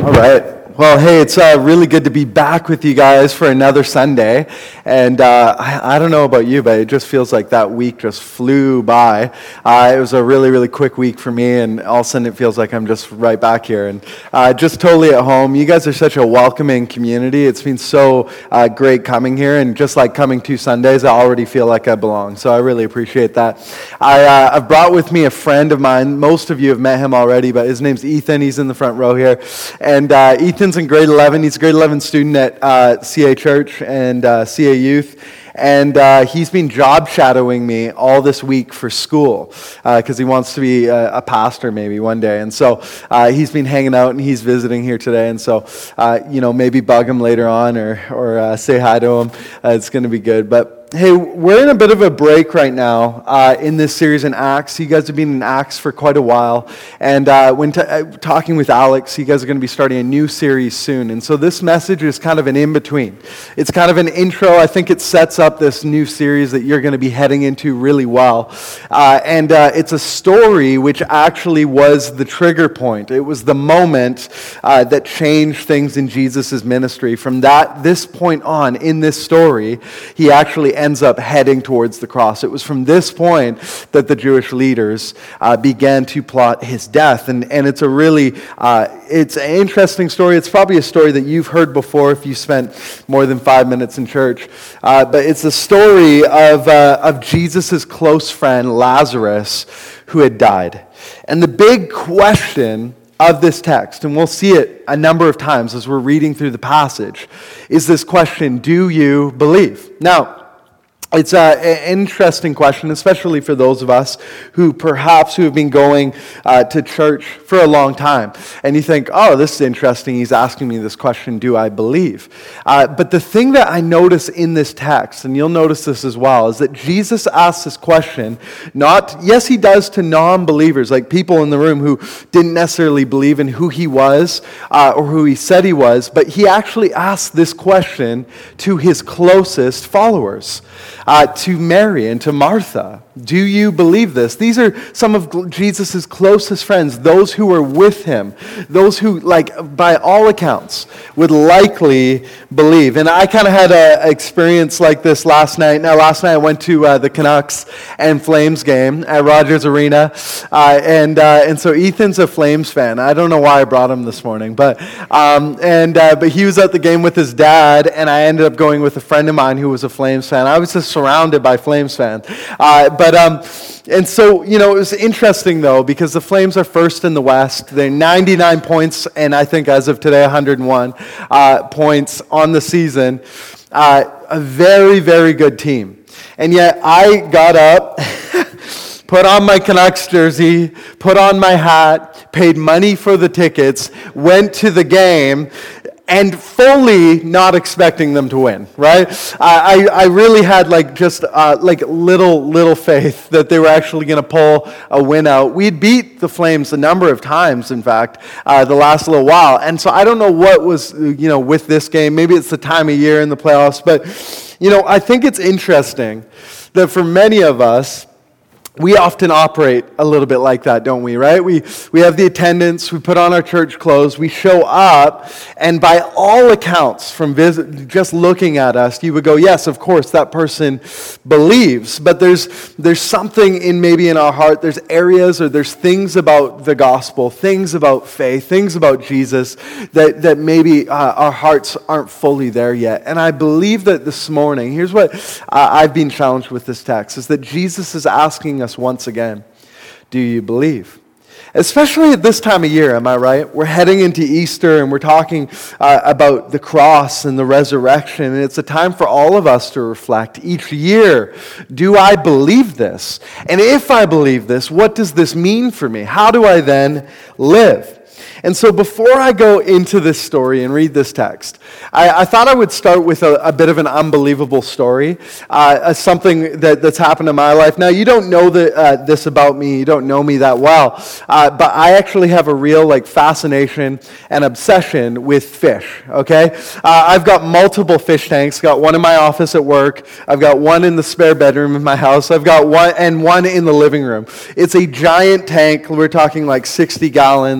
All right. Well, hey, it's really good to be back with you guys for another Sunday. And I don't know about you, but it just feels like that week just flew by. It was a really, really quick week for me, and all of a sudden it feels like I'm just right back here and just totally at home. You guys are such a welcoming community. It's been so great coming here, and just like coming 2 Sundays, I already feel like I belong. So I really appreciate that. I've brought with me a friend of mine. Most of you have met him already, but his name's Ethan. He's in the front row here. And Ethan's in grade 11. He's a grade 11 student at CA Church and CA Youth. And he's been job shadowing me all this week for school because he wants to be a pastor maybe one day. And so he's been hanging out and he's visiting here today. And so, maybe bug him later on or say hi to him. It's going to be good. But hey, we're in a bit of a break right now in this series in Acts. You guys have been in Acts for quite a while. And when talking with Alex, you guys are going to be starting a new series soon. And so this message is kind of an in-between. It's kind of an intro. I think it sets up this new series that you're going to be heading into really well. And it's a story which actually was the trigger point. It was the moment that changed things in Jesus' ministry. From this point on in this story, he actually ends up heading towards the cross. It was from this point that the Jewish leaders began to plot his death. And it's a really, it's an interesting story. It's probably a story that you've heard before if you spent more than 5 minutes in church. But it's the story of Jesus' close friend, Lazarus, who had died. And the big question of this text, and we'll see it a number of times as we're reading through the passage, is this question, do you believe? Now, it's an interesting question, especially for those of us who have been going to church for a long time. And you think, oh, this is interesting. He's asking me this question, do I believe? But the thing that I notice in this text, and you'll notice this as well, is that Jesus asks this question, yes, he does to non-believers, like people in the room who didn't necessarily believe in who he was or who he said he was, but he actually asks this question to his closest followers. To Mary and to Martha. Do you believe this? These are some of Jesus' closest friends, those who were with him, those who, by all accounts, would likely believe. And I kind of had an experience like this last night. Now, last night I went to the Canucks and Flames game at Rogers Arena, and so Ethan's a Flames fan. I don't know why I brought him this morning, but he was at the game with his dad, and I ended up going with a friend of mine who was a Flames fan. I was just surrounded by Flames fans. And so, it was interesting, though, because the Flames are first in the West. They're 99 points, and I think as of today, 101 points on the season. A very, very good team. And yet, I got up, put on my Canucks jersey, put on my hat, paid money for the tickets, went to the game, and fully not expecting them to win, right? I really had little faith that they were actually going to pull a win out. We'd beat the Flames a number of times, in fact, the last little while. And so I don't know what was, with this game. Maybe it's the time of year in the playoffs. But, I think it's interesting that for many of us, we often operate a little bit like that, don't we, right? We have the attendance, we put on our church clothes, we show up, and by all accounts, from just looking at us, you would go, yes, of course, that person believes, but there's something in our heart, there's areas or there's things about the gospel, things about faith, things about Jesus that maybe our hearts aren't fully there yet. And I believe that this morning, here's what I've been challenged with this text, is that Jesus is asking us once again, do you believe? Especially at this time of year, am I right? We're heading into Easter and we're talking about the cross and the resurrection, and it's a time for all of us to reflect each year. Do I believe this? And if I believe this, what does this mean for me? How do I then live? And so before I go into this story and read this text, I thought I would start with a bit of an unbelievable story, something that's happened in my life. Now, you don't know this about me. You don't know me that well. But I actually have a real fascination and obsession with fish, okay? I've got multiple fish tanks. Got one in my office at work. I've got one in the spare bedroom in my house. I've got one in the living room. It's a giant tank. We're talking 60 gallons.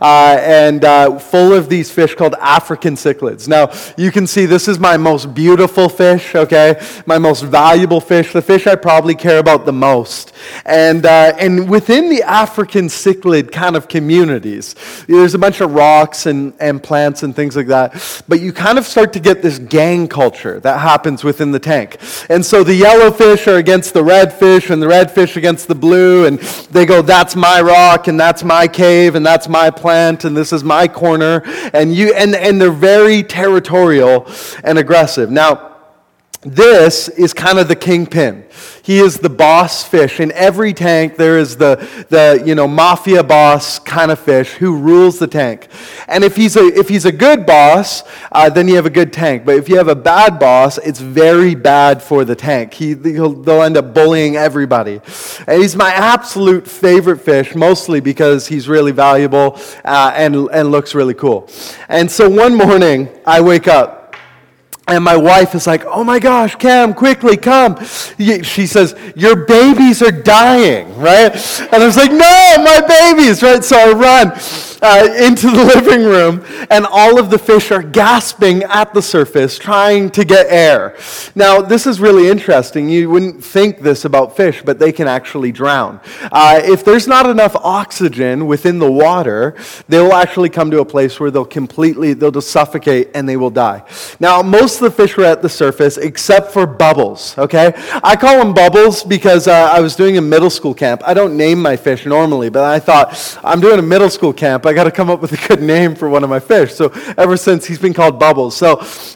and full of these fish called African cichlids. Now, you can see this is my most beautiful fish, okay? My most valuable fish, the fish I probably care about the most. And within the African cichlid kind of communities, there's a bunch of rocks and plants and things like that, but you kind of start to get this gang culture that happens within the tank. And so the yellow fish are against the red fish, and the red fish against the blue, and they go, that's my rock, and that's my cave, and that's my plant, and this is my corner, and they're very territorial and aggressive. Now, this is kind of the kingpin. He is the boss fish. In every tank, there is the mafia boss kind of fish who rules the tank. And if he's a good boss, then you have a good tank. But if you have a bad boss, it's very bad for the tank. They'll end up bullying everybody. And he's my absolute favorite fish, mostly because he's really valuable and looks really cool. And so one morning, I wake up, and my wife is like, oh my gosh, Cam, quickly, come. She says, your babies are dying, right? And I was like, no, my babies, right? So I run into the living room, and all of the fish are gasping at the surface, trying to get air. Now, this is really interesting. You wouldn't think this about fish, but they can actually drown. If there's not enough oxygen within the water, they will actually come to a place where they'll just suffocate and they will die. Now, most of the fish were at the surface except for Bubbles, okay? I call him Bubbles because I was doing a middle school camp. I don't name my fish normally, but I thought, I'm doing a middle school camp. I got to come up with a good name for one of my fish. So ever since, he's been called Bubbles. So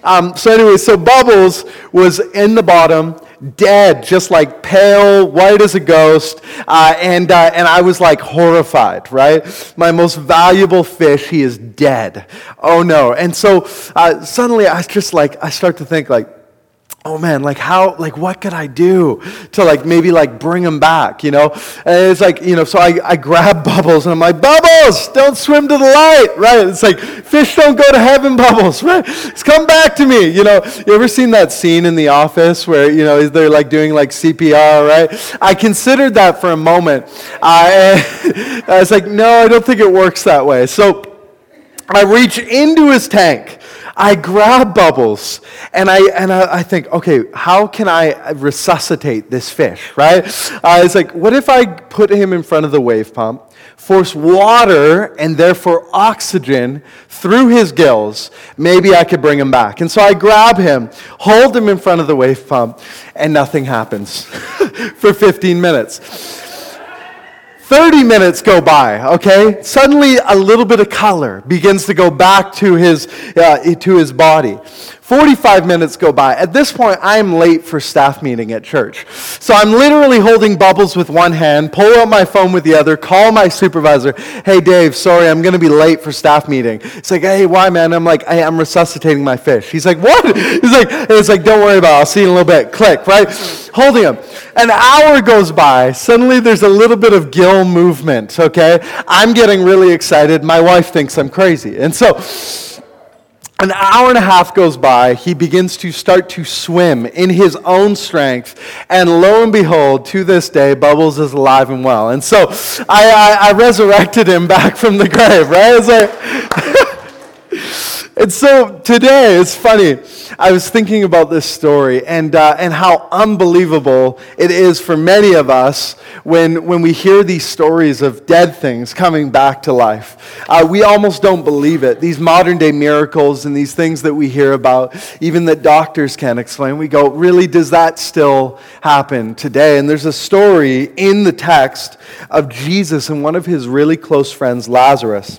Bubbles was in the bottom, dead, just like pale, white as a ghost, and I was like horrified, right? My most valuable fish, he is dead. Oh no. And so suddenly I start to think like, oh man, what could I do to maybe bring him back, And it's so I grab Bubbles and I'm like, Bubbles, don't swim to the light, right? It's like, fish don't go to heaven, Bubbles, right? Just come back to me, You ever seen that scene in The Office where, they're doing CPR, right? I considered that for a moment. I was like, no, I don't think it works that way. So I reach into his tank. I grab Bubbles, and I think, okay, how can I resuscitate this fish, right? It's like, what if I put him in front of the wave pump, force water and therefore oxygen through his gills? Maybe I could bring him back. And so I grab him, hold him in front of the wave pump, and nothing happens for 15 minutes. 30 minutes go by, okay? Suddenly a little bit of color begins to go back to his body. 45 minutes go by. At this point, I'm late for staff meeting at church. So I'm literally holding Bubbles with one hand, pull out my phone with the other, call my supervisor. Hey, Dave, sorry, I'm going to be late for staff meeting. It's like, hey, why, man? I'm like, I'm resuscitating my fish. He's like, what? It's like, don't worry about it. I'll see you in a little bit. Click, right? Holding him. An hour goes by. Suddenly there's a little bit of gill movement, okay? I'm getting really excited. My wife thinks I'm crazy. And so an hour and a half goes by. He begins to start to swim in his own strength. And lo and behold, to this day, Bubbles is alive and well. And so I resurrected him back from the grave, right? It's like... And so today, it's funny, I was thinking about this story and how unbelievable it is for many of us when we hear these stories of dead things coming back to life. We almost don't believe it. These modern day miracles and these things that we hear about, even that doctors can't explain, we go, really, does that still happen today? And there's a story in the text of Jesus and one of his really close friends, Lazarus.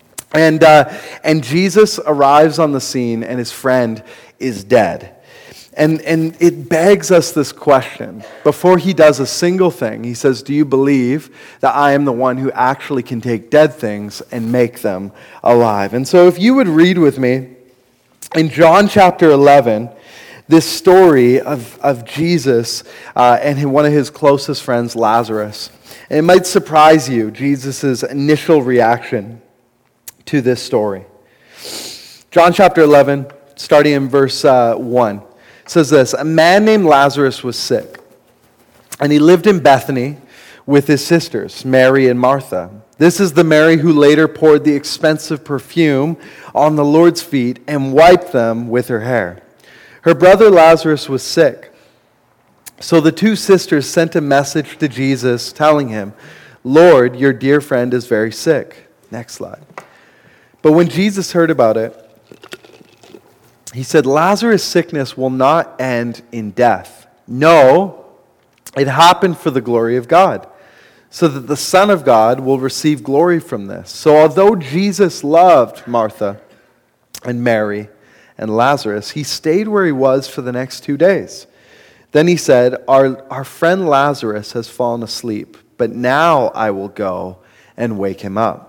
And Jesus arrives on the scene, and his friend is dead. And it begs us this question. Before he does a single thing, he says, do you believe that I am the one who actually can take dead things and make them alive? And so if you would read with me in John chapter 11, this story of Jesus and one of his closest friends, Lazarus. And it might surprise you, Jesus' initial reaction to this story. John chapter 11, starting in verse 1, says this: a man named Lazarus was sick, and he lived in Bethany with his sisters, Mary and Martha. This is the Mary who later poured the expensive perfume on the Lord's feet and wiped them with her hair. Her brother Lazarus was sick. So the two sisters sent a message to Jesus telling him, Lord, your dear friend is very sick. Next slide. But when Jesus heard about it, he said, Lazarus' sickness will not end in death. No, it happened for the glory of God, so that the Son of God will receive glory from this. So although Jesus loved Martha and Mary and Lazarus, he stayed where he was for the next 2 days. Then he said, our friend Lazarus has fallen asleep, but now I will go and wake him up.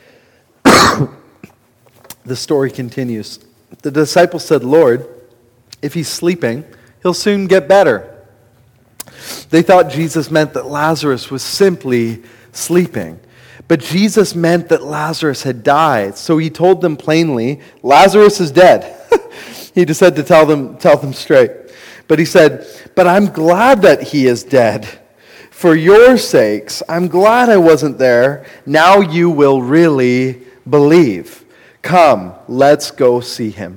The story continues. The disciples said, Lord, if he's sleeping, he'll soon get better. They thought Jesus meant that Lazarus was simply sleeping. But Jesus meant that Lazarus had died. So he told them plainly, Lazarus is dead. He just had to tell them straight. But he said, but I'm glad that he is dead. For your sakes, I'm glad I wasn't there. Now you will really believe. Come, let's go see him.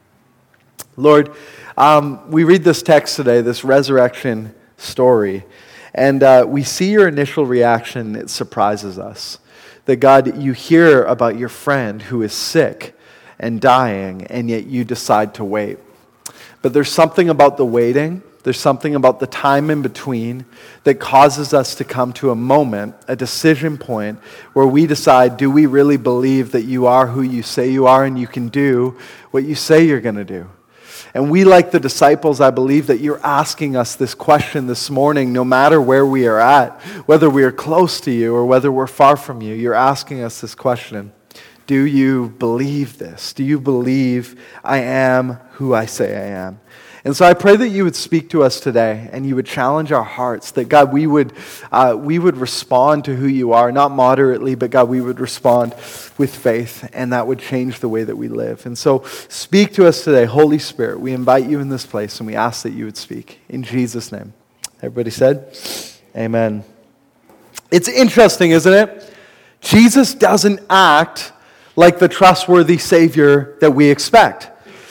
Lord, we read this text today, this resurrection story, and we see your initial reaction. It surprises us. That God, you hear about your friend who is sick and dying, and yet you decide to wait. But there's something about the waiting, there's something about the time in between that causes us to come to a moment, a decision point, where we decide, do we really believe that you are who you say you are and you can do what you say you're going to do? And we, like the disciples, I believe that you're asking us this question this morning, no matter where we are at, whether we are close to you or whether we're far from you, you're asking us this question. Do you believe this? Do you believe I am who I say I am? And so I pray that you would speak to us today and you would challenge our hearts, that God, we would respond to who you are, not moderately, but God, we would respond with faith, and that would change the way that we live. And so speak to us today. Holy Spirit, we invite you in this place and we ask that you would speak. In Jesus' name. Everybody said, amen. It's interesting, isn't it? Jesus doesn't act like the trustworthy Savior that we expect.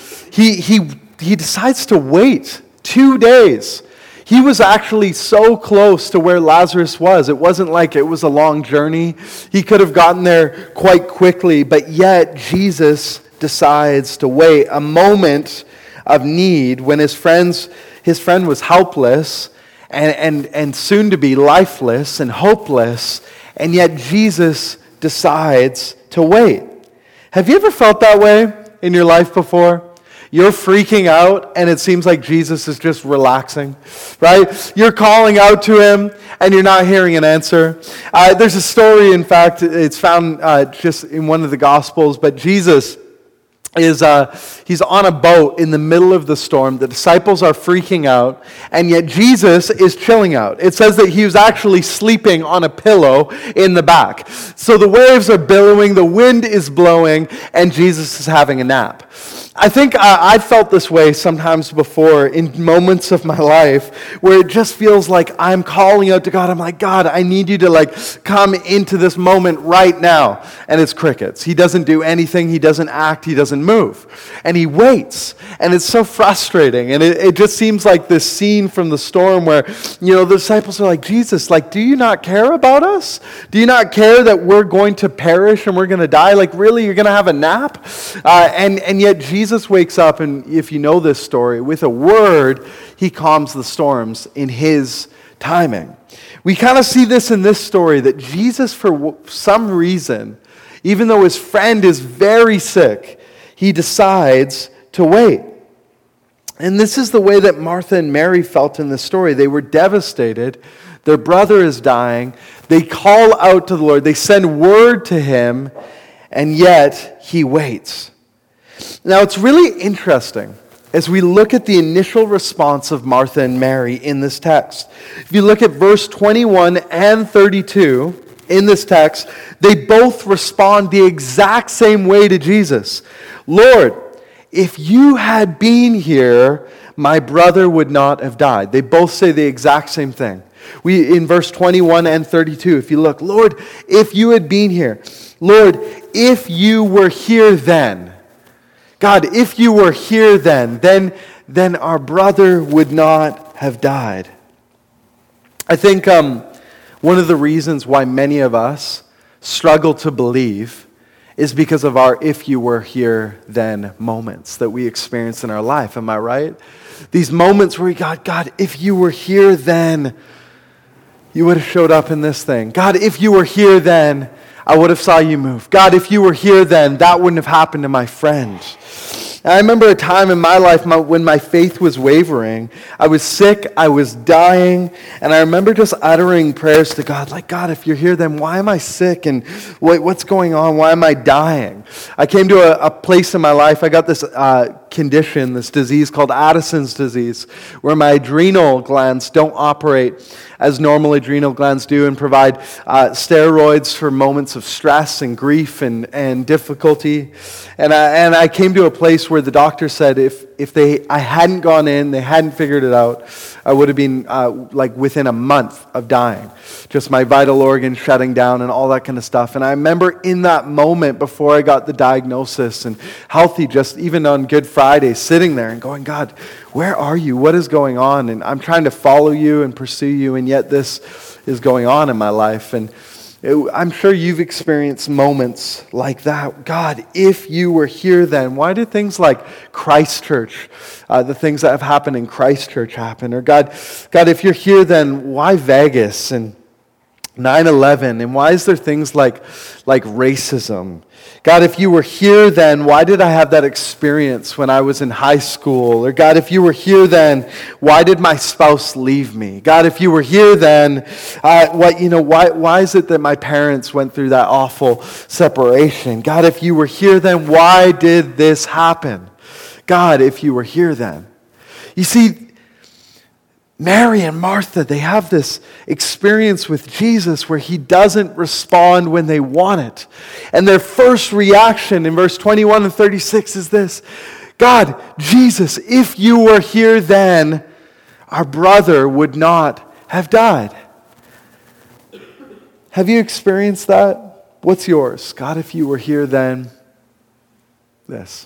He decides to wait 2 days. He was actually so close to where Lazarus was. It wasn't like it was a long journey. He could have gotten there quite quickly, but yet Jesus decides to wait. A moment of need when his friend was helpless and soon to be lifeless and hopeless, and yet Jesus decides to wait. Have you ever felt that way in your life before? You're freaking out, and it seems like Jesus is just relaxing, right? You're calling out to him, and you're not hearing an answer. There's a story, in fact, it's found just in one of the Gospels, but Jesus he's on a boat in the middle of the storm. The disciples are freaking out, and yet Jesus is chilling out. It says that he was actually sleeping on a pillow in the back. So the waves are billowing, the wind is blowing, and Jesus is having a nap. I think I've felt this way sometimes before in moments of my life where it just feels like I'm calling out to God. I'm like, God, I need you to come into this moment right now. And it's crickets. He doesn't do anything. He doesn't act. He doesn't move. And he waits. And it's so frustrating. And it just seems like this scene from the storm where, the disciples are like, Jesus, do you not care about us? Do you not care that we're going to perish and we're going to die? Really, you're going to have a nap? And yet Jesus wakes up, and if you know this story, with a word, he calms the storms in his timing. We kind of see this in this story, that Jesus, for some reason, even though his friend is very sick, he decides to wait. And this is the way that Martha and Mary felt in this story. They were devastated. Their brother is dying. They call out to the Lord. They send word to him, and yet he waits. Now, it's really interesting as we look at the initial response of Martha and Mary in this text. If you look at verse 21 and 32 in this text, they both respond the exact same way to Jesus. Lord, if you had been here, my brother would not have died. They both say the exact same thing. In verse 21 and 32, if you look, Lord, if you had been here, Lord, if you were here then, God, if you were here then our brother would not have died. I think one of the reasons why many of us struggle to believe is because of our if you were here then moments that we experience in our life. Am I right? These moments where we God, if you were here then, you would have showed up in this thing. God, if you were here then, I would have saw you move. God, if you were here then, that wouldn't have happened to my friend. And I remember a time in my life when my faith was wavering. I was sick, I was dying, and I remember just uttering prayers to God, like, God, if you're here, then why am I sick? And what's going on? Why am I dying? I came to a place in my life, I got this condition, this disease called Addison's disease, where my adrenal glands don't operate as normal adrenal glands do and provide steroids for moments of stress and grief and difficulty. And I came to a place where the doctor said if I hadn't gone in, they hadn't figured it out, I would have been like within a month of dying. Just my vital organs shutting down and all that kind of stuff. And I remember in that moment before I got the diagnosis and healthy, just even on Good Friday, sitting there and going, God, where are you? What is going on? And I'm trying to follow you and pursue you, and yet this is going on in my life. And I'm sure you've experienced moments like that. God, if you were here then, why did things like Christchurch, the things that have happened in Christchurch happen? Or God, if you're here then, why Vegas and 9/11? And why is there things like racism? God, if you were here then, why did I have that experience when I was in high school? Or God, if you were here then, why did my spouse leave me? God, if you were here then, why is it that my parents went through that awful separation? God, if you were here then, why did this happen? God, if you were here then. You see, Mary and Martha, they have this experience with Jesus where he doesn't respond when they want it. And their first reaction in verse 21 and 36 is this: God, Jesus, if you were here then, our brother would not have died. Have you experienced that? What's yours? God, if you were here then, this.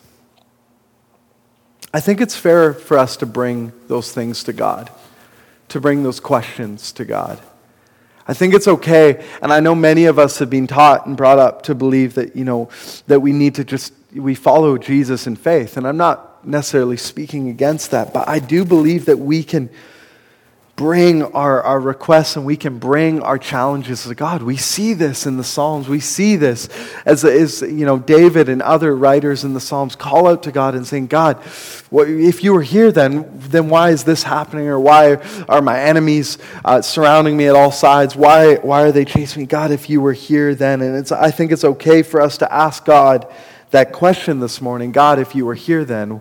I think it's fair for us to bring those things to God, to bring those questions to God. I think it's okay, and I know many of us have been taught and brought up to believe that, that we need to we follow Jesus in faith, and I'm not necessarily speaking against that, but I do believe that we can bring our requests and we can bring our challenges to God. We see this in the Psalms. We see this as David and other writers in the Psalms call out to God and saying, God, if you were here then why is this happening? Or why are my enemies surrounding me at all sides? Why are they chasing me? God, if you were here then. And I think it's okay for us to ask God that question this morning. God, if you were here then,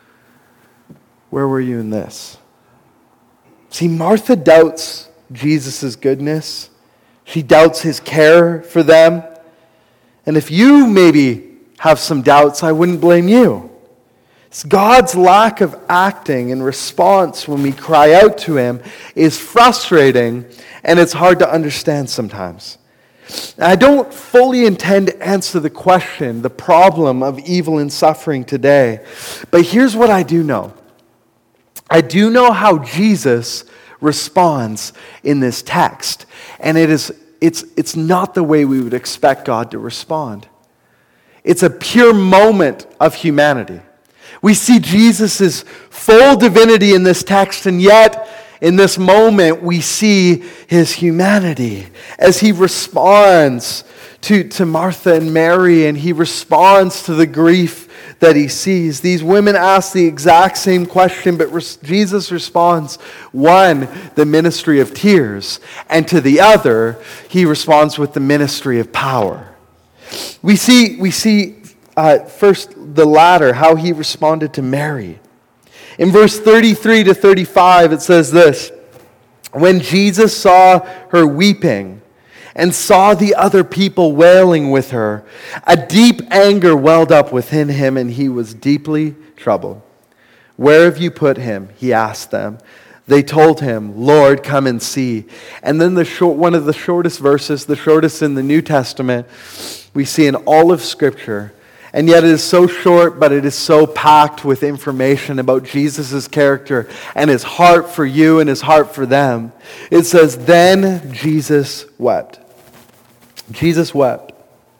where were you in this? See, Martha doubts Jesus' goodness. She doubts his care for them. And if you maybe have some doubts, I wouldn't blame you. It's God's lack of acting and response when we cry out to him is frustrating, and it's hard to understand sometimes. And I don't fully intend to answer the question, the problem of evil and suffering today. But here's what I do know. I do know how Jesus responds in this text. And it's not the way we would expect God to respond. It's a pure moment of humanity. We see Jesus' full divinity in this text, and yet in this moment we see his humanity as he responds to Martha and Mary, and he responds to the grief that he sees. These women ask the exact same question, but Jesus responds, one, the ministry of tears, and to the other, he responds with the ministry of power. We see first the latter, how he responded to Mary. In verse 33 to 35, it says this: when Jesus saw her weeping, and saw the other people wailing with her, a deep anger welled up within him, and he was deeply troubled. Where have you put him? He asked them. They told him, "Lord, come and see." And then one of the shortest verses, the shortest in the New Testament, we see in all of Scripture. And yet it is so short, but it is so packed with information about Jesus' character and his heart for you and his heart for them. It says, "Then Jesus wept." Jesus wept.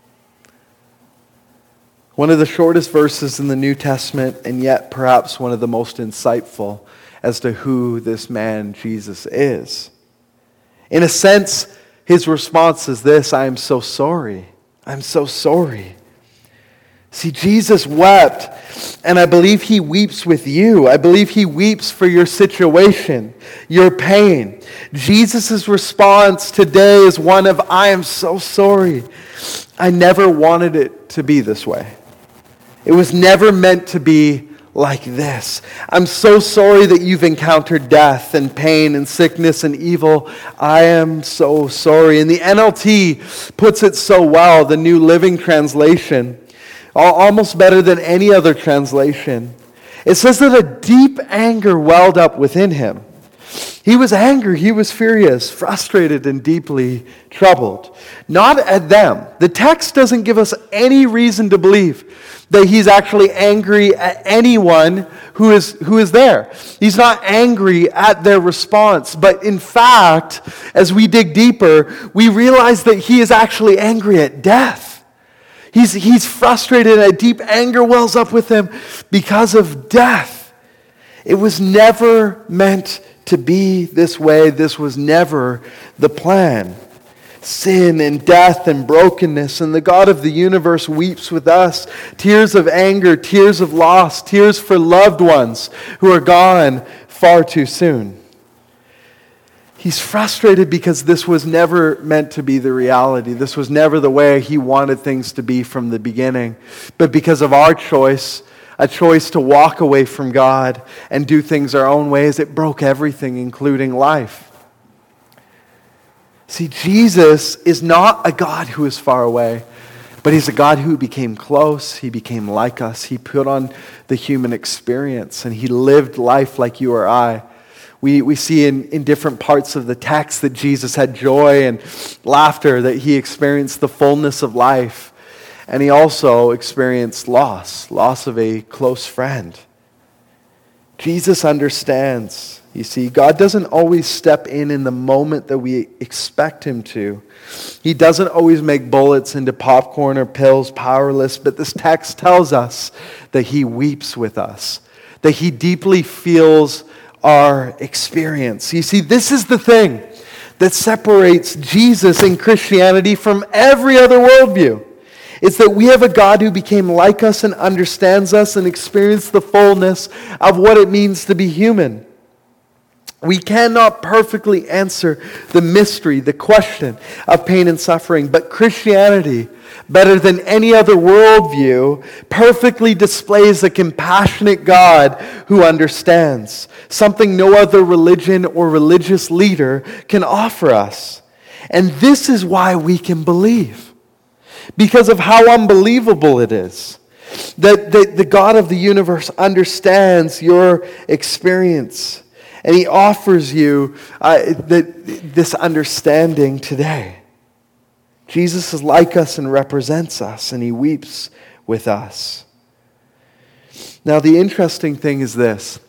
One of the shortest verses in the New Testament, and yet perhaps one of the most insightful as to who this man Jesus is. In a sense, his response is this: "I am so sorry. I'm so sorry." See, Jesus wept, and I believe he weeps with you. I believe he weeps for your situation, your pain. Jesus' response today is one of, "I am so sorry. I never wanted it to be this way. It was never meant to be like this. I'm so sorry that you've encountered death and pain and sickness and evil. I am so sorry." And the NLT puts it so well, the New Living Translation, almost better than any other translation. It says that a deep anger welled up within him. He was angry, he was furious, frustrated, and deeply troubled. Not at them. The text doesn't give us any reason to believe that he's actually angry at anyone who is there. He's not angry at their response. But in fact, as we dig deeper, we realize that he is actually angry at death. He's frustrated, and a deep anger wells up with him because of death. It was never meant to be this way. This was never the plan. Sin and death and brokenness, and the God of the universe weeps with us. Tears of anger, tears of loss, tears for loved ones who are gone far too soon. He's frustrated because this was never meant to be the reality. This was never the way he wanted things to be from the beginning. But because of our choice, a choice to walk away from God and do things our own ways, it broke everything, including life. See, Jesus is not a God who is far away, but he's a God who became close. He became like us. He put on the human experience, and he lived life like you or I. We see in different parts of the text that Jesus had joy and laughter, that he experienced the fullness of life. And he also experienced loss of a close friend. Jesus understands. You see, God doesn't always step in the moment that we expect him to. He doesn't always make bullets into popcorn or pills powerless, but this text tells us that he weeps with us, that he deeply feels our experience. You see, this is the thing that separates Jesus and Christianity from every other worldview. It's that we have a God who became like us and understands us and experienced the fullness of what it means to be human. We cannot perfectly answer the mystery, the question of pain and suffering, but Christianity, better than any other worldview, perfectly displays a compassionate God who understands, something no other religion or religious leader can offer us. And this is why we can believe, because of how unbelievable it is, that the God of the universe understands your experience. And he offers you this understanding today. Jesus is like us and represents us, and he weeps with us. Now, the interesting thing is this,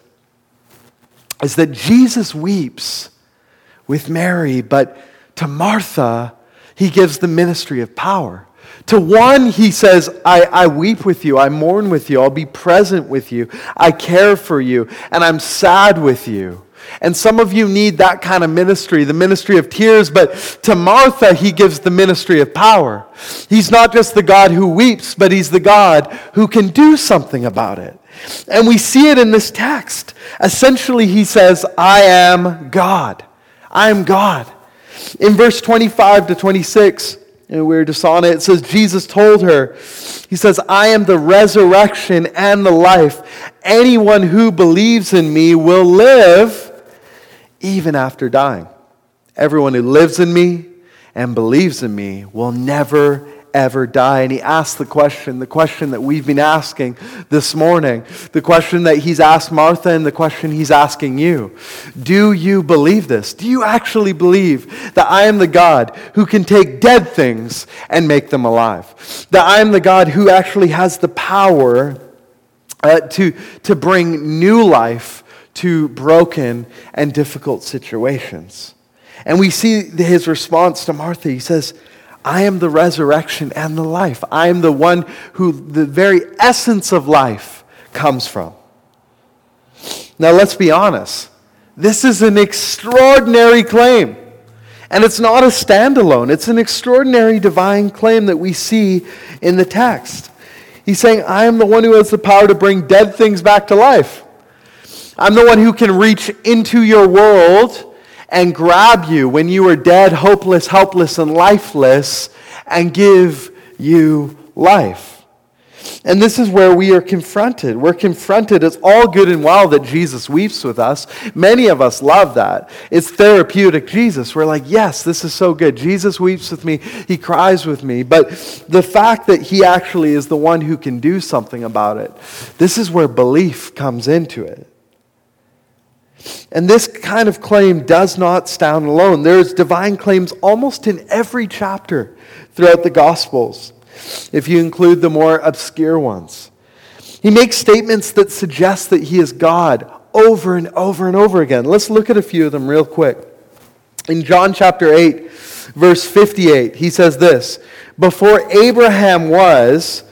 is that Jesus weeps with Mary, but to Martha, he gives the ministry of power. To one, he says, I weep with you, I mourn with you, I'll be present with you, I care for you, and I'm sad with you. And some of you need that kind of ministry, the ministry of tears, but to Martha, he gives the ministry of power. He's not just the God who weeps, but he's the God who can do something about it. And we see it in this text. Essentially, he says, I am God. I am God. In verse 25 to 26, and we're just on it, it says, Jesus told her, he says, I am the resurrection and the life. Anyone who believes in me will live even after dying. Everyone who lives in me and believes in me will never, ever die. And he asked the question that we've been asking this morning, the question that he's asked Martha and the question he's asking you. Do you believe this? Do you actually believe that I am the God who can take dead things and make them alive? That I am the God who actually has the power to bring new life to broken and difficult situations? And we see his response to Martha. He says, I am the resurrection and the life. I am the one who the very essence of life comes from. Now let's be honest. This is an extraordinary claim. And it's not a standalone. It's an extraordinary divine claim that we see in the text. He's saying, I am the one who has the power to bring dead things back to life. I'm the one who can reach into your world and grab you when you are dead, hopeless, helpless, and lifeless, and give you life. And this is where we are confronted. We're confronted. It's all good and well that Jesus weeps with us. Many of us love that. It's therapeutic Jesus. We're like, yes, this is so good. Jesus weeps with me. He cries with me. But the fact that he actually is the one who can do something about it, this is where belief comes into it. And this kind of claim does not stand alone. There's divine claims almost in every chapter throughout the Gospels, if you include the more obscure ones. He makes statements that suggest that he is God over and over and over again. Let's look at a few of them real quick. In John chapter 8, verse 58, he says this, before Abraham was,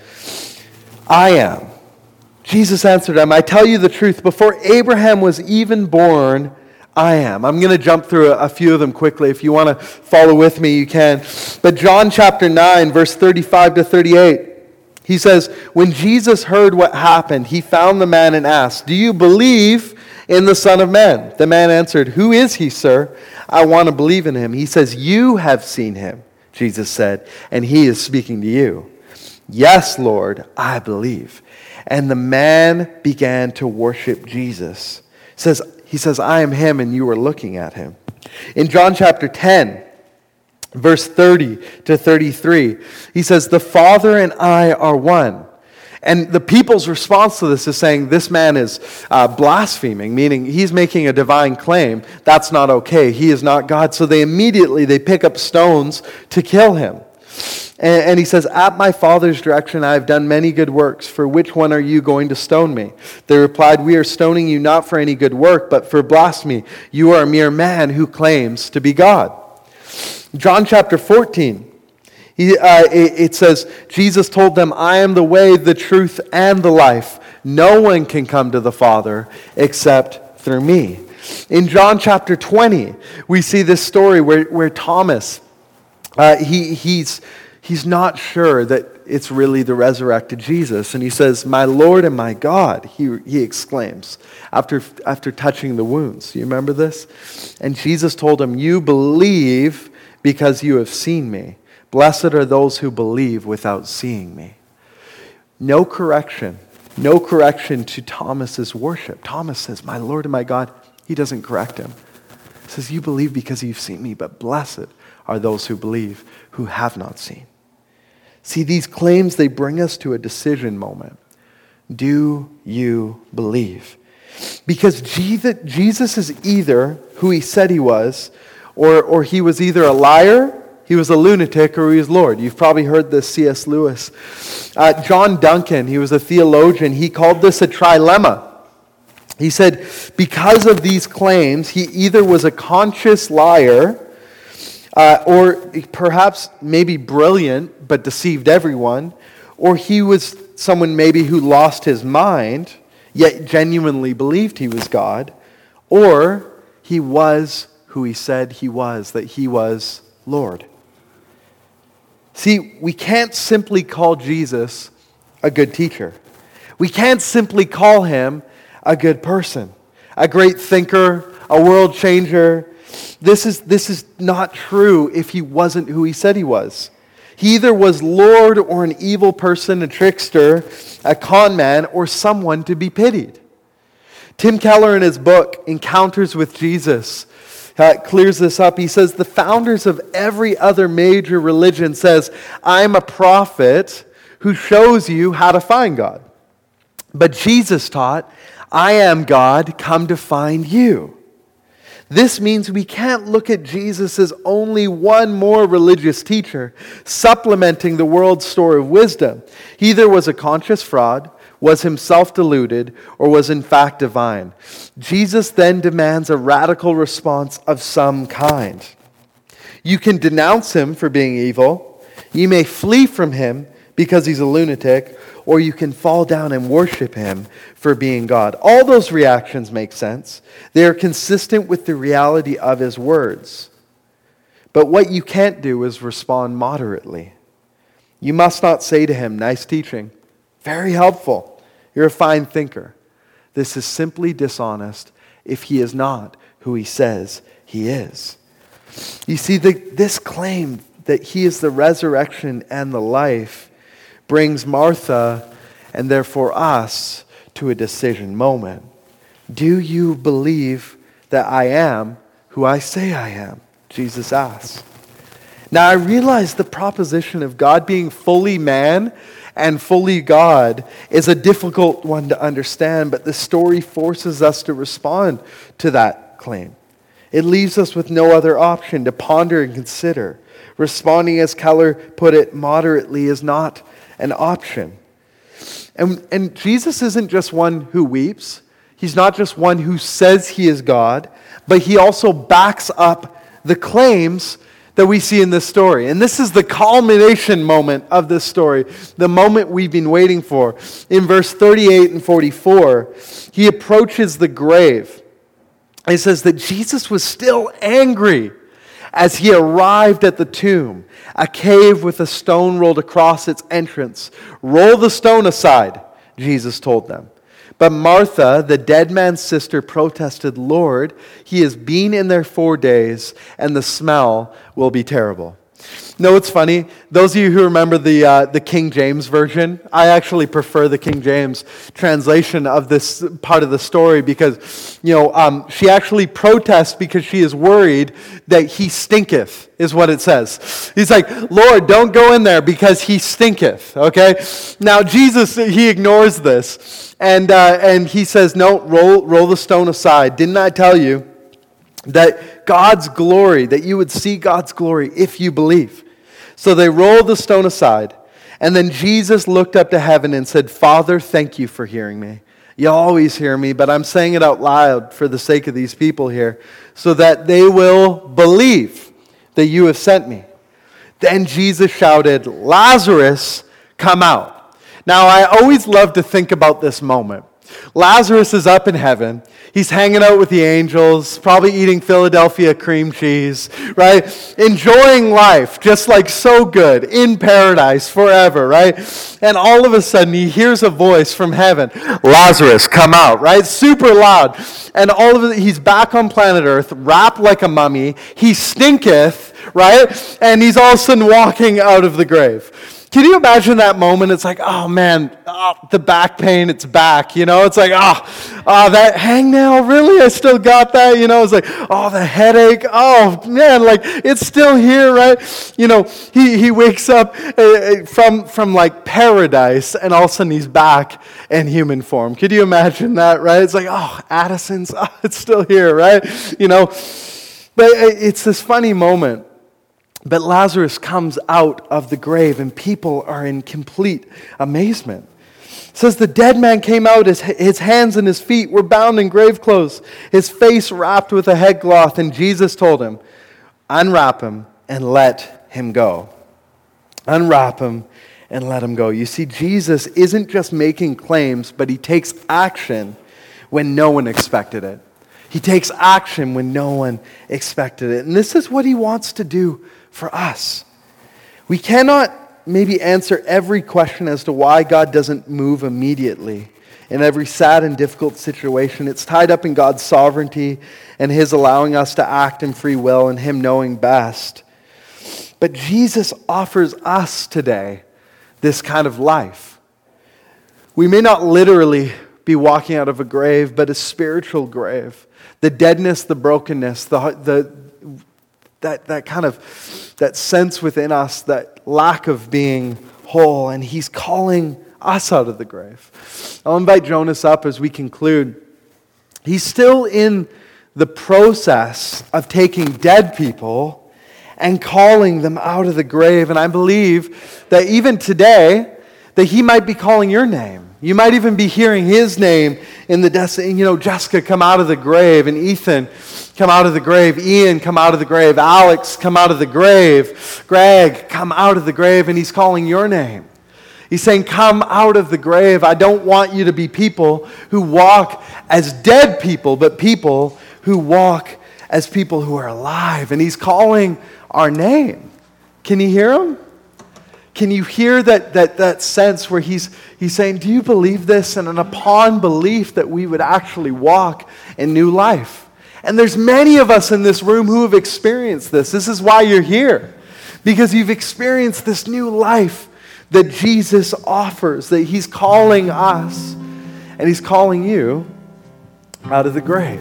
I am. Jesus answered him, I tell you the truth, before Abraham was even born, I am. I'm going to jump through a few of them quickly. If you want to follow with me, you can. But John chapter 9, verse 35 to 38, he says, when Jesus heard what happened, he found the man and asked, do you believe in the Son of Man? The man answered, who is he, sir? I want to believe in him. He says, you have seen him, Jesus said, and he is speaking to you. Yes, Lord, I believe. And the man began to worship Jesus. He says, I am him, and you are looking at him. In John chapter 10, verse 30 to 33, he says, the Father and I are one. And the people's response to this is saying, this man is blaspheming, meaning he's making a divine claim. That's not okay. He is not God. So they pick up stones to kill him. And he says, at my Father's direction, I have done many good works. For which one are you going to stone me? They replied, we are stoning you not for any good work, but for blasphemy. You are a mere man who claims to be God. John chapter 14, it says, Jesus told them, I am the way, the truth, and the life. No one can come to the Father except through me. In John chapter 20, we see this story where Thomas, he's not sure that it's really the resurrected Jesus. And he says, my Lord and my God, he exclaims, after touching the wounds. You remember this? And Jesus told him, you believe because you have seen me. Blessed are those who believe without seeing me. No correction to Thomas's worship. Thomas says, my Lord and my God. He doesn't correct him. He says, you believe because you've seen me, but blessed are those who believe who have not seen. See, these claims, they bring us to a decision moment. Do you believe? Because Jesus is either who he said he was, or he was either a liar, he was a lunatic, or he was Lord. You've probably heard this, C.S. Lewis. John Duncan, he was a theologian, he called this a trilemma. He said, because of these claims, he either was a conscious liar, or perhaps maybe brilliant but deceived everyone, or he was someone maybe who lost his mind yet genuinely believed he was God, or he was who he said he was, that he was Lord. See, we can't simply call Jesus a good teacher. We can't simply call him a good person, a great thinker, a world changer. This is not true if he wasn't who he said he was. He either was Lord or an evil person, a trickster, a con man, or someone to be pitied. Tim Keller, in his book, Encounters with Jesus, clears this up. He says the founders of every other major religion says, I'm a prophet who shows you how to find God. But Jesus taught, I am God, come to find you. This means we can't look at Jesus as only one more religious teacher supplementing the world's store of wisdom. He either was a conscious fraud, was himself deluded, or was in fact divine. Jesus then demands a radical response of some kind. You can denounce him for being evil. You may flee from him because he's a lunatic, or you can fall down and worship him for being God. All those reactions make sense. They are consistent with the reality of his words. But what you can't do is respond moderately. You must not say to him, nice teaching, very helpful, you're a fine thinker. This is simply dishonest if he is not who he says he is. You see, this claim that he is the resurrection and the life brings Martha, and therefore us, to a decision moment. Do you believe that I am who I say I am? Jesus asks. Now I realize the proposition of God being fully man and fully God is a difficult one to understand, but the story forces us to respond to that claim. It leaves us with no other option to ponder and consider. Responding, as Keller put it, moderately is not an option. And Jesus isn't just one who weeps. He's not just one who says he is God, but he also backs up the claims that we see in this story. And this is the culmination moment of this story, the moment we've been waiting for. In verse 38 and 44, he approaches the grave. It says that Jesus was still angry as he arrived at the tomb, a cave with a stone rolled across its entrance. Roll the stone aside, Jesus told them. But Martha, the dead man's sister, protested, Lord, he has been in there 4 days, and the smell will be terrible. No, it's funny. Those of you who remember the King James Version, I actually prefer the King James translation of this part of the story because, she actually protests because she is worried that he stinketh, is what it says. He's like, Lord, don't go in there because he stinketh, okay? Now, Jesus, he ignores this, and he says, no, roll the stone aside. Didn't I tell you that God's glory, that you would see God's glory if you believe? So they rolled the stone aside, and then Jesus looked up to heaven and said, Father, thank you for hearing me. You always hear me, but I'm saying it out loud for the sake of these people here, so that they will believe that you have sent me. Then Jesus shouted, Lazarus, come out. Now, I always love to think about this moment. Lazarus is up in heaven. He's hanging out with the angels, probably eating Philadelphia cream cheese, right? Enjoying life, just like so good, in paradise forever, right? And all of a sudden, he hears a voice from heaven, Lazarus, come out, right? Super loud. And all of it, he's back on planet Earth, wrapped like a mummy. He stinketh, right? And he's all of a sudden walking out of the grave. Can you imagine that moment? It's like, oh man, the back pain, it's back, It's like, that hangnail, really? I still got that, It's like, the headache, oh man, like, it's still here, right? He wakes up from like paradise, and all of a sudden he's back in human form. Could you imagine that, right? It's like, Addison's, it's still here, right? But it's this funny moment. But Lazarus comes out of the grave, and people are in complete amazement. It says the dead man came out, his hands and his feet were bound in grave clothes, his face wrapped with a headcloth, and Jesus told him, unwrap him and let him go. Unwrap him and let him go. You see, Jesus isn't just making claims, but he takes action when no one expected it. He takes action when no one expected it. And this is what he wants to do for us. We cannot maybe answer every question as to why God doesn't move immediately in every sad and difficult situation. It's tied up in God's sovereignty and his allowing us to act in free will and him knowing best. But Jesus offers us today this kind of life. We may not literally be walking out of a grave, but a spiritual grave. The deadness, the brokenness, that sense within us, that lack of being whole, and he's calling us out of the grave. I'll invite Jonas up as we conclude. He's still in the process of taking dead people and calling them out of the grave. And I believe that even today, that he might be calling your name. You might even be hearing his name in the destiny. Jessica, come out of the grave. And Ethan, come out of the grave. Ian, come out of the grave. Alex, come out of the grave. Greg, come out of the grave. And he's calling your name. He's saying, come out of the grave. I don't want you to be people who walk as dead people, but people who walk as people who are alive. And he's calling our name. Can you hear him? Can you hear that sense where he's saying, do you believe this? And upon belief that we would actually walk in new life. And there's many of us in this room who have experienced this. This is why you're here. Because you've experienced this new life that Jesus offers, that he's calling us, and he's calling you out of the grave.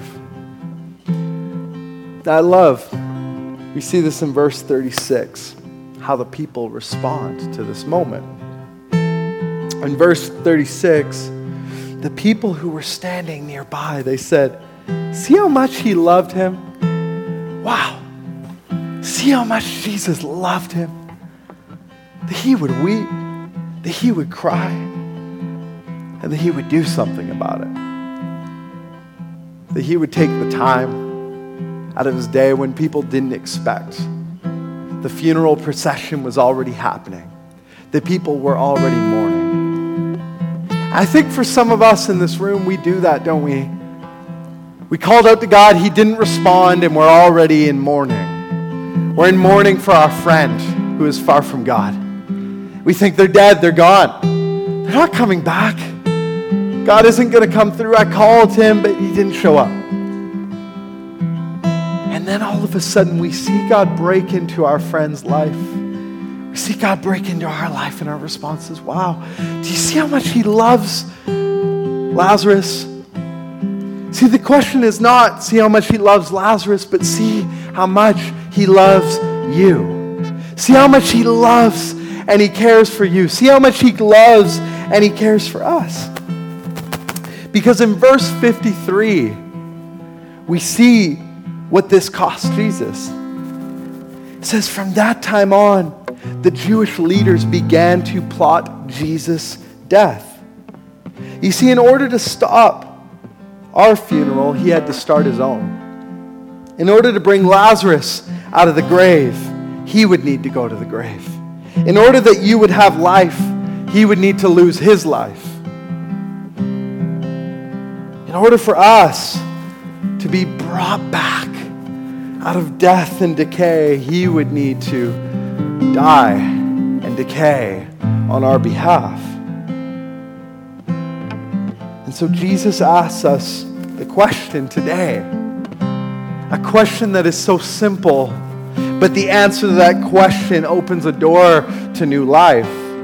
I love, we see this in verse 36, how the people respond to this moment. In verse 36, the people who were standing nearby, they said, see how much he loved him? Wow. See how much Jesus loved him? That he would weep, that he would cry, and that he would do something about it. That he would take the time out of his day when people didn't expect. The funeral procession was already happening. The people were already mourning. I think for some of us in this room, we do that, don't we? We called out to God, he didn't respond, and we're already in mourning. We're in mourning for our friend who is far from God. We think they're dead, they're gone. They're not coming back. God isn't going to come through. I called him, but he didn't show up. And then all of a sudden, we see God break into our friend's life. We see God break into our life, and our response is, wow, do you see how much he loves Lazarus? See, the question is not see how much he loves Lazarus, but see how much he loves you. See how much he loves and he cares for you. See how much he loves and he cares for us. Because in verse 53, we see what this cost Jesus. It says, from that time on, the Jewish leaders began to plot Jesus' death. You see, in order to stop our funeral, he had to start his own. In order to bring Lazarus out of the grave, he would need to go to the grave. In order that you would have life, he would need to lose his life. In order for us to be brought back out of death and decay, he would need to die and decay on our behalf. And so Jesus asks us the question today, a question that is so simple, but the answer to that question opens a door to new life.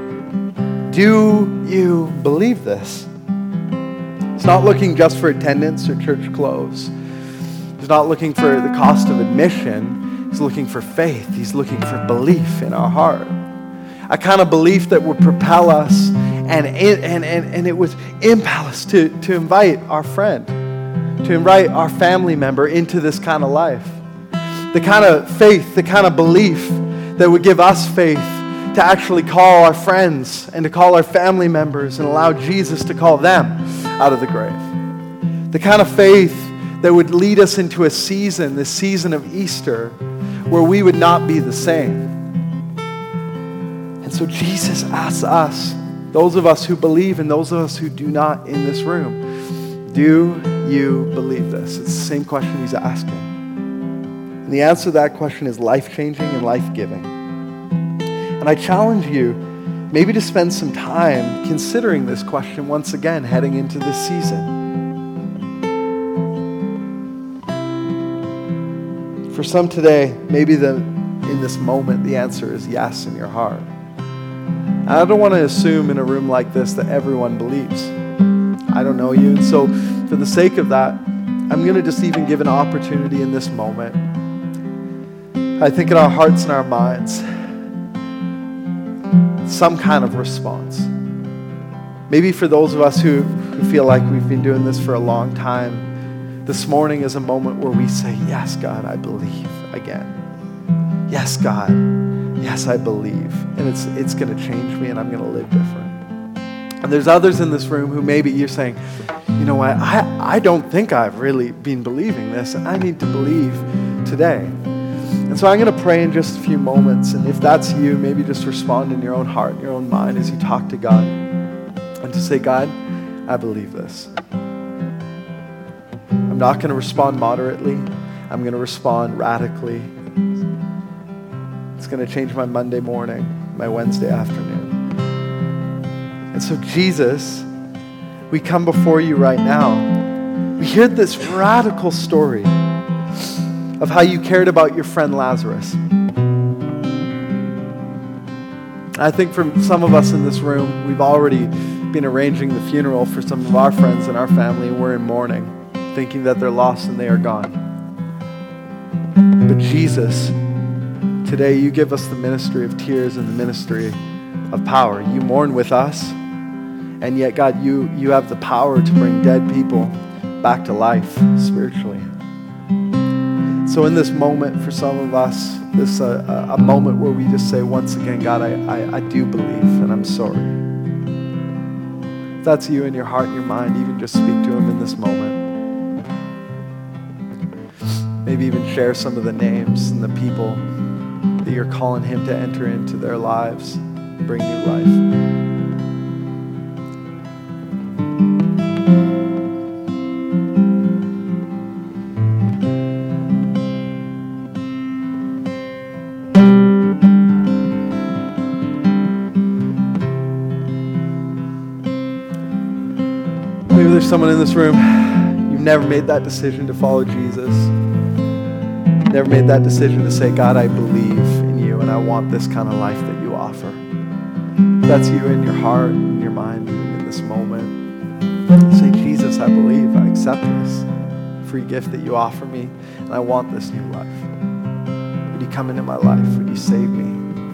Do you believe this? He's not looking just for attendance or church clothes. He's not looking for the cost of admission. He's looking for faith. He's looking for belief in our heart. A kind of belief that would propel us and it would impel us to invite our friend, to invite our family member into this kind of life. The kind of faith, the kind of belief that would give us faith to actually call our friends and to call our family members and allow Jesus to call them out of the grave. The kind of faith that would lead us into a season, the season of Easter, where we would not be the same. And so Jesus asks us, those of us who believe and those of us who do not in this room, do you believe this? It's the same question he's asking. And the answer to that question is life-changing and life-giving. And I challenge you maybe to spend some time considering this question once again heading into this season. For some today, maybe in this moment, the answer is yes in your heart. And I don't want to assume in a room like this that everyone believes. I don't know you. And so for the sake of that, I'm going to just even give an opportunity in this moment. I think in our hearts and our minds, some kind of response. Maybe for those of us who feel like we've been doing this for a long time, this morning is a moment where we say, yes, God, I believe again. Yes, God. Yes, I believe. And it's going to change me and I'm going to live different. And there's others in this room who maybe you're saying, you know what, I don't think I've really been believing this. I need to believe today. And so I'm going to pray in just a few moments. And if that's you, maybe just respond in your own heart, in your own mind as you talk to God. And to say, God, I believe this. I'm not going to respond moderately. I'm going to respond radically. It's going to change my Monday morning, my Wednesday afternoon. And so Jesus, we come before you right now. We hear this radical story of how you cared about your friend Lazarus. I think for some of us in this room, we've already been arranging the funeral for some of our friends and our family, and we're in mourning, thinking that they're lost and they are gone. But Jesus, today you give us the ministry of tears and the ministry of power. You mourn with us, and yet, God, you have the power to bring dead people back to life spiritually. So in this moment, for some of us, this is a moment where we just say once again, God, I do believe, and I'm sorry. If that's you in your heart and your mind, even just speak to him in this moment. Maybe even share some of the names and the people that you're calling him to enter into their lives, bring new life. Maybe there's someone in this room, you've never made that decision to follow Jesus. Never made that decision to say, God, I believe in you and I want this kind of life that you offer. If that's you in your heart, in your mind, even in this moment. Say, Jesus, I believe, I accept this free gift that you offer me and I want this new life. Would you come into my life? Would you save me?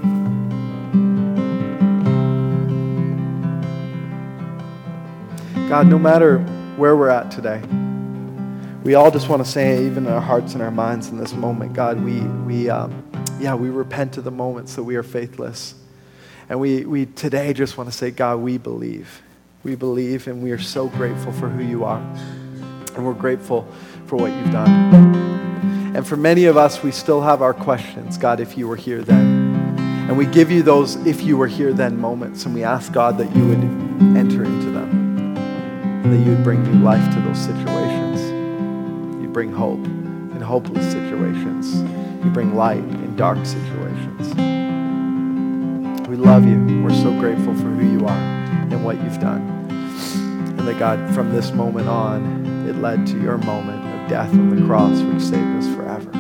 God, no matter where we're at today, we all just want to say, even in our hearts and our minds in this moment, God, we repent of the moments that we are faithless. And we today just want to say, God, we believe. We believe, and we are so grateful for who you are. And we're grateful for what you've done. And for many of us, we still have our questions. God, if you were here then. And we give you those if you were here then moments, and we ask God that you would enter into them. That you would bring new life to those situations. You bring hope in hopeless situations. You bring light in dark situations. We love you. We're so grateful for who you are and what you've done. And that God, from this moment on, it led to your moment of death on the cross, which saved us forever.